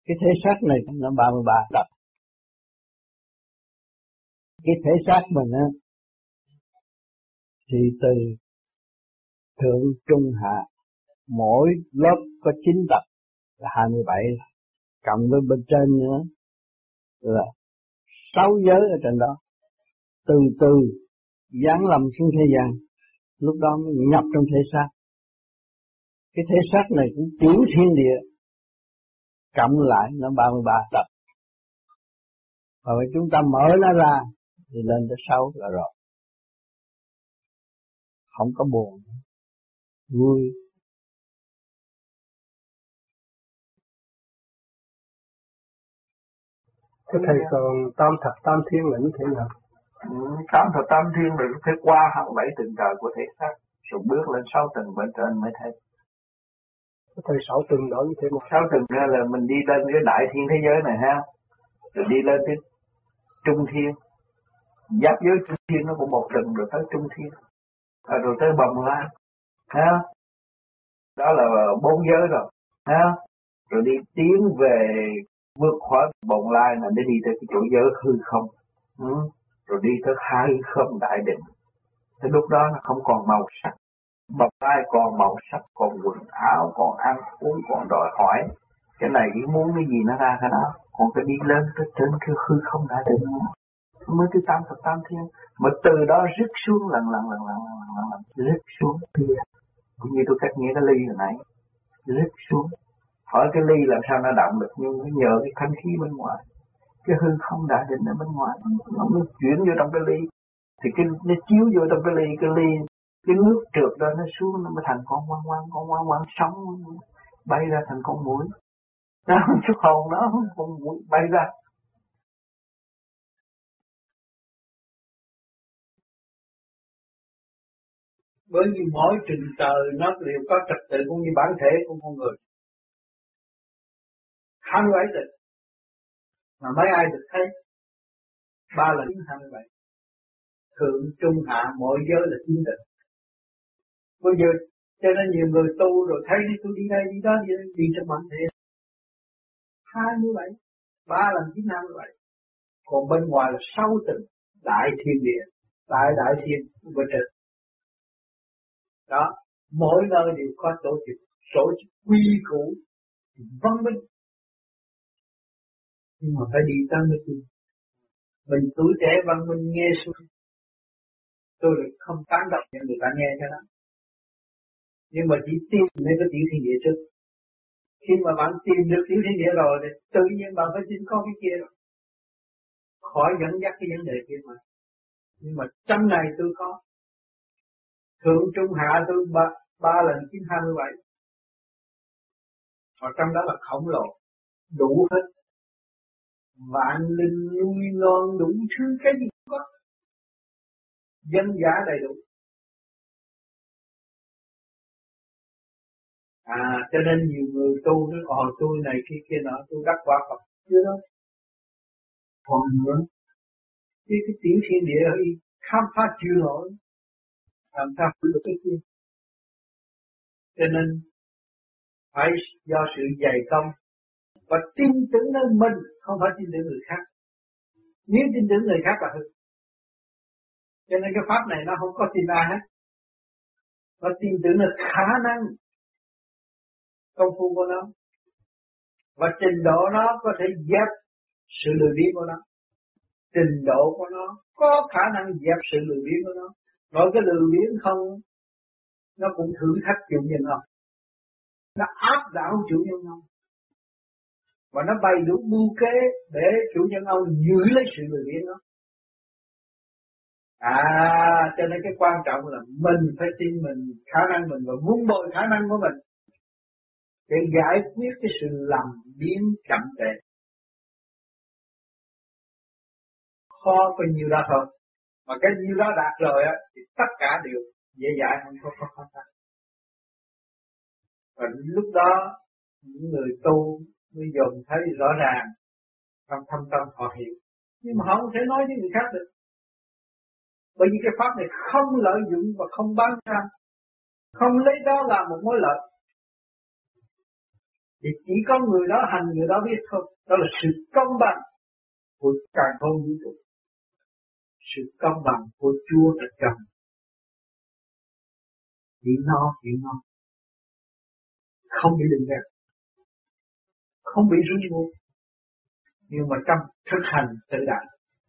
Cái thể xác này nó 33 tập. Cái thể xác mình á thì từ thượng trung hạ mỗi lớp có 9 tập là 27, cộng với bên trên nữa là 6 giới ở trên đó. Từ từ giáng lâm xuống thế gian, lúc đó mới nhập trong thể xác. Cái thể xác này cũng tiểu thiên địa, cộng lại nó 33 tập. Và chúng ta mở nó ra thì lên tới 6 là rồi. Không có buồn, vui. Thế thầy còn tam thập tam thiên là như thế nào? Tam thập tam thiên là phải qua 27 tầng trời của thể xác, rồi bước lên 6 tầng bên trên mới thấy. Thầy 6 tầng đó như thế nào? 6 tầng ra là mình đi lên cái đại thiên thế giới này ha, rồi đi lên tới trung thiên, giáp giới trung thiên nó cũng một tầng rồi tới trung thiên, rồi tới bồng lai, ha, đó là 4 giới rồi, ha, rồi đi tiến về vượt khỏi bồng lai là để đi tới cái chỗ giới hư không, rồi đi tới hư không đại định. Thì lúc đó nó không còn màu sắc, bồng lai còn màu sắc, còn quần áo, còn ăn uống, còn đòi hỏi cái này cái muốn cái gì nó ra cái đó, còn phải đi lên tới trên cái hư không đại định mới tới tam thập tam thiên, mà từ đó rứt xuống lần rứt xuống kia, cũng như tôi cách nghĩa cái ly hồi nãy, rứt xuống. Hỏi cái ly làm sao nó động được, nhưng nó nhờ cái thanh khí bên ngoài, cái hư không đại định ở bên ngoài, nó mới chuyển vô trong cái ly, thì cái nó chiếu vô trong cái ly, cái nước trượt đó nó xuống, nó mới thành con quăng sống bay ra thành con muỗi, đó chút hồn đó, con muỗi bay ra. Bởi vì mỗi trình trời nó đều có trật tự cũng như bản thể của con người. 27 tịch mà mấy ai được thấy 3 lần 27. Thượng trung hạ mỗi giới là 9 tịch. Bây giờ cho nên nhiều người tu rồi thấy đi tôi đi đây đi đó đi trong bản thể 27, 3 lần 9 27. Còn bên ngoài là 6 tịch đại thiên địa, đại thiên bên trên. Đó, mỗi nơi đều có tổ chức quy củ văn minh, nhưng mà phải đi tới mới tin. Mình tuổi trẻ văn minh nghe xuống, tôi lại không tán động cho người ta nghe cho đó. Nhưng mà chỉ tìm nên có tiểu thiên địa trước. Khi mà bạn tìm được tiểu thiên địa rồi thì tự nhiên bạn phải tin có cái kia rồi, khỏi dẫn dắt cái vấn đề kia mà. Nhưng mà trong này tôi có thượng trung hạ tôi 3 lần 9 27. Và trong đó là khổng lồ, đủ hết. Vạn linh nuôi non đủ thứ cái gì cũng có. Dân giả đầy đủ. Cho nên nhiều người tu nói tôi này kia nọ, tôi đắc quả Phật chưa đâu. Còn nữa, cái tiểu thiên địa ấy khám phá chưa nổi, làm sao được cái kia. Cho nên phải do sự dày công và tin tưởng nơi mình, không phải tin tưởng người khác. Nếu tin tưởng người khác là hư. Cho nên cái pháp này nó không có tin ai hết. Nó tin tưởng là khả năng công phu của nó và trình độ nó có thể dẹp sự lười biếng của nó. Trình độ của nó có khả năng dẹp sự lười biếng của nó. Nói cái lười biếng không, nó cũng thử thách chủ nhân ông, nó áp đảo chủ nhân ông, và nó bày đủ mưu kế để chủ nhân ông giữ lấy sự lười biếng đó. Cho nên cái quan trọng là mình phải tin mình, khả năng mình và vun bồi khả năng của mình để giải quyết cái sự lầm biếng chậm trễ. Khó có nhiều đó thôi, mà cái nhiêu đó đạt rồi á thì tất cả đều dễ dãi, không có khó khăn. Và lúc đó những người tu mới dồn thấy rõ ràng trong thâm tâm họ hiểu, nhưng mà họ không thể nói với người khác được, bởi vì cái pháp này không lợi dụng và không bán ra, không lấy đó làm một mối lợi. Thì chỉ có người đó hành người đó biết thôi. Đó là sự công bằng của càn khôn vũ trụ, sự công bằng của Chúa Trật Trần. Hiện nó không bị định gạt, không bị rủi ro, nhưng mà trong thực hành tự đại,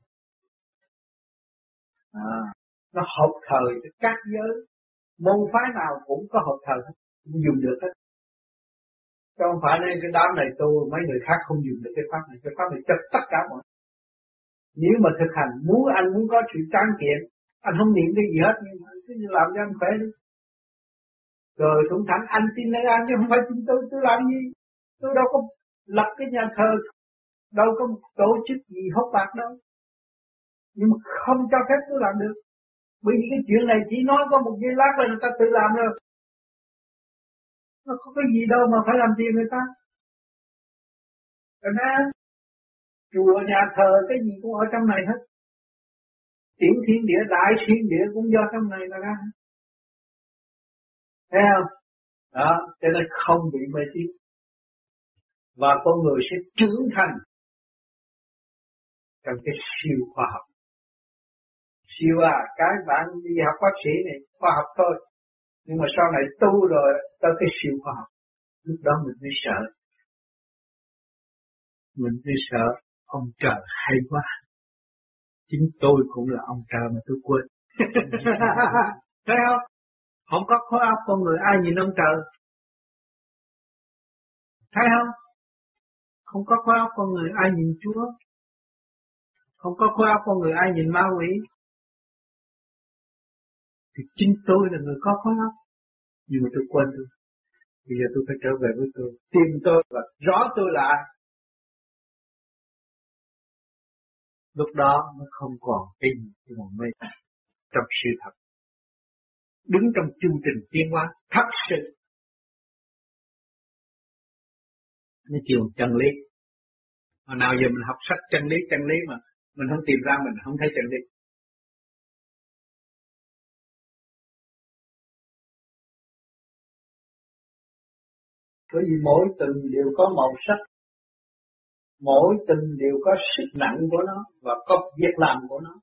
nó hợp thời các giới, môn phái nào cũng có hợp thời, cũng dùng được hết. Chứ không phải nên cái đám này tu mấy người khác không dùng được cái pháp này cho tất cả mọi. Nếu mà thực hành anh muốn có sự tráng kiện, anh không niệm cái gì hết, nhưng mà cứ làm cho anh khỏe đi. Rồi cũng thẳng anh tin nơi anh chứ không phải tin tôi làm gì? Tôi đâu có lập cái nhà thờ, đâu có tổ chức gì hốt bạc đâu. Nhưng mà không cho phép tôi làm được. Bởi vì cái chuyện này chỉ nói có một giây lát là người ta tự làm rồi. Nó có cái gì đâu mà phải làm tiền người ta. Rồi nè, chùa nhà thờ cái gì cũng ở trong này hết. Tiểu thiên địa, đại thiên địa cũng do trong này mà ra. Thấy không? Đó, cho nên không bị mê tín. Và con người sẽ trưởng thành trong cái siêu khoa học. Siêu cái bạn đi học bác sĩ này, khoa học thôi. Nhưng mà sau này tu rồi tới cái siêu khoa học. Lúc đó mình mới sợ. Mình mới sợ, ông trời hay quá. Chính tôi cũng là ông trời mà tôi quên. Thấy không? Không có khối óc con người ai nhìn ông trời. Thấy không? Không có khối óc con người ai nhìn Chúa. Không có khối óc con người ai nhìn ma quỷ. Thì chính tôi là người có khối óc. Nhưng mà tôi quên tôi. Bây giờ tôi phải trở về với tôi. Tìm tôi và rõ tôi là ai. Lúc đó nó không còn tin nhưng mà mê trong sự thật. Đứng trong chương trình tiến hóa thật sự. Nó chiều chân lý. Mà nào giờ mình học sách chân lý mà mình không tìm ra mình không thấy chân lý. Bởi vì mỗi từ đều có màu sắc, mỗi từ đều có sức nặng của nó và có việc làm của nó.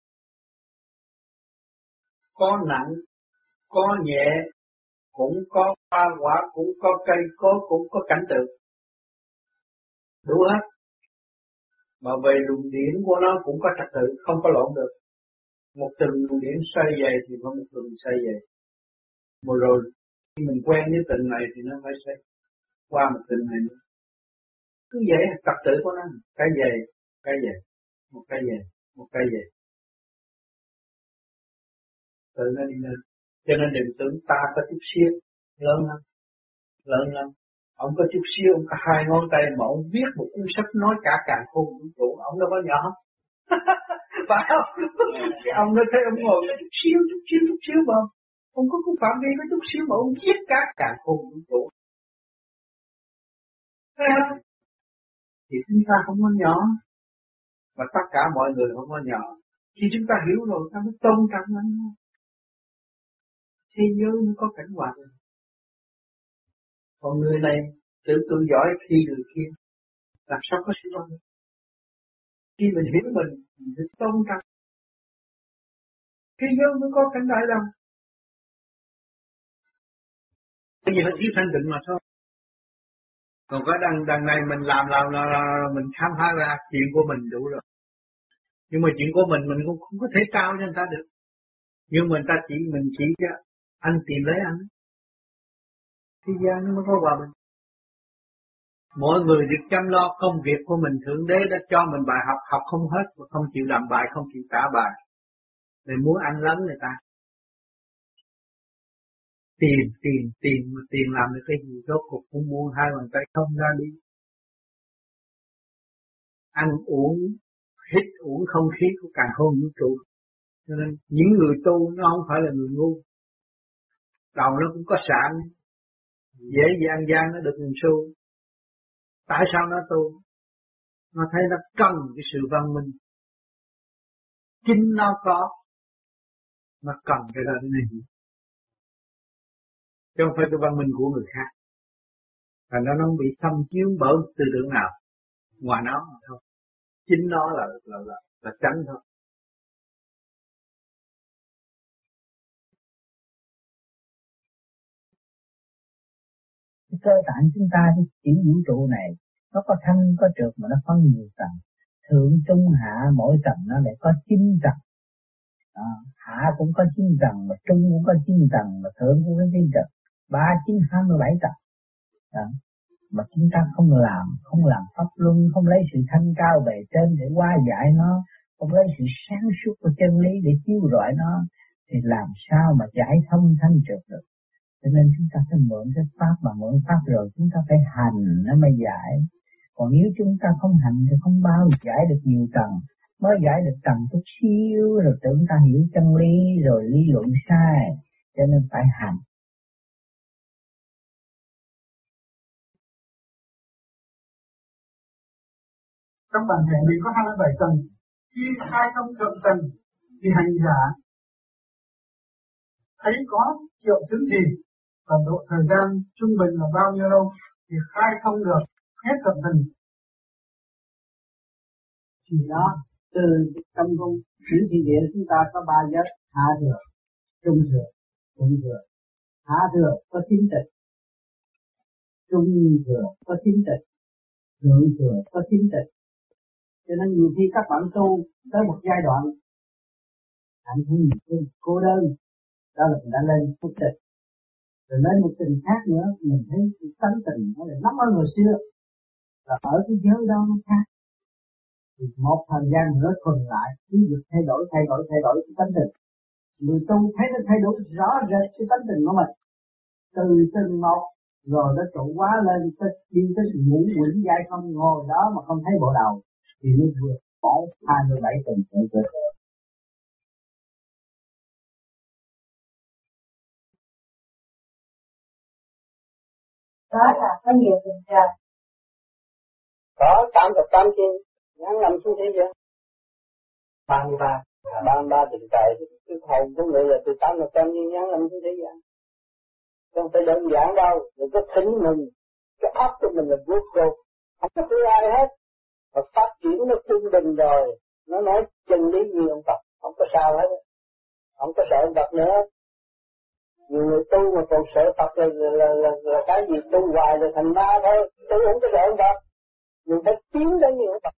Có nặng, có nhẹ, cũng có hoa quả, cũng có cây cối, cũng có cảnh tượng. Đủ hết. Mà về luồng điển của nó cũng có trật tự, không có lộn được. Một từng luồng điển xoay về thì có một từng xoay về. Mà rồi khi mình quen với từng này thì nó phải xoay qua một từng này nữa. Cứ vậy trật tự của nó, cái về, một cái về, một cái về. Tự nó đi lên. Cho nên đừng tưởng ta có chút xíu, lớn lắm. Ông có chút xíu, ông có 2 ngón tay mà ông viết một cuốn sách nói cả càn khôn vũ trụ, ông đâu có nhỏ. Phải không? Ông nói thấy ông ngồi chút xíu mà ông có cái phạm vi có chút xíu mà ông viết cả càn khôn vũ trụ. Thấy không? Thì chúng ta không có nhỏ, và tất cả mọi người không có nhỏ. Khi chúng ta hiểu rồi, ta mới tôn trọng lẫn nhau. Thế giới nó có cảnh hòa rồi. Còn người này tự tự giỏi khi người kia, làm sao có sự tôn trọng? Khi mình hiểu mình phải tôn trọng. Thế giới mới có cảnh đại đồng. Cái gì nó chỉ thanh định mà thôi. Còn cái đằng này mình làm mình khám phá ra chuyện của mình đủ rồi. Nhưng mà chuyện của mình cũng không có thể trao cho người ta được. Nhưng mà mình chỉ cho anh tìm lấy anh. Thế gian nó mới có hòa bình. Mọi người được chăm lo công việc của mình, Thượng Đế đã cho mình bài học, học không hết và không chịu làm bài, không chịu trả bài. Để muốn ăn lấn người ta. Tiền mà tiền làm được cái gì, rốt cuộc cũng muốn 2 bàn tay không ra đi. Ăn uống, hít uống không khí của càn khôn vũ trụ. Cho nên những người tu nó không phải là người ngu. Đầu nó cũng có sạn, dễ gì ăn gian nó được 1 xu. Tại sao nó tu? Nó thấy nó cần cái sự văn minh. Chính nó có, nó cần cái đó này. Chứ không phải cái văn minh của người khác. Thành ra nó không bị xâm chiếu bởi tư tưởng nào ngoài nó thôi. Chính nó là tránh thôi. Cái cơ tạng chúng ta, cái tiểu vũ trụ này, nó có thanh có trượt mà nó phân nhiều tầng. Thượng trung hạ mỗi tầng nó lại có 9 tầng. Hạ cũng có 9 tầng, mà trung cũng có 9 tầng, mà thượng cũng có 9 tầng. 3, 9, 27 tầng. Đó. Mà chúng ta không làm pháp luân, không lấy sự thanh cao bề trên để hóa giải nó, không lấy sự sáng suốt của chân lý để chiếu rọi nó, thì làm sao mà giải thông thanh trượt được. Cho nên chúng ta phải mượn cái pháp, mà mượn pháp rồi chúng ta phải hành nó mới giải. Còn nếu chúng ta không hành thì không bao giải được nhiều tầng, mới giải được tầng chút xíu rồi tưởng ta hiểu chân lý rồi lý luận sai, cho nên phải hành. Trong bản thể mình có 27 tầng, khi khai thông thượng tầng thì hành giả thấy có triệu chứng gì và độ thời gian trung bình là bao nhiêu lâu thì khai thông được hết thượng tầng. Thì đó, từ trong công chuyển thị địa chúng ta có 3 giới: hạ thừa, trung thừa, thượng thừa. Hạ thừa có 9 tịch, trung thừa có 9 tịch, thượng thừa có 9 tịch. Cho nên nhiều khi các bạn tu tới một giai đoạn anh thấy mình cô đơn, đó là mình đã lên một tịch. Rồi lên một tình khác nữa, mình thấy cái tánh tình nó lại nắm hơn hồi xưa, và ở cái giới đó nó khác. Thì một thời gian nữa thuần lại, cứ việc thay đổi cái tánh tình. Người tu thấy nó thay đổi rõ rệt cái tánh tình của mình, từ từng một, rồi nó trụ quá lên, đi tới ngủ quỷ dai không, ngồi đó mà không thấy bộ đầu, thì nó vừa bỏ 27 tuần sự cơ. Đó là có nhiều tình trời. Có 8 chi, ngắn nằm xuống thế giới. 33 tình trời, cái hồn của người là từ 8 chi ngắn nằm xuống thế giới. Không phải đơn giản đâu, đừng có thính mình, cái óc của mình là vô cùng, không có thứ ai hết. Mà phát triển nó trung bình rồi, nó nói chân lý gì ông Phật, không có sao hết, không có sợ ông Phật nữa. Nhiều người tu mà còn sợ Phật là cái gì tu hoài rồi thành ma thôi, tu không có sợ ông Phật, nhưng phải tiến đến như ông Phật.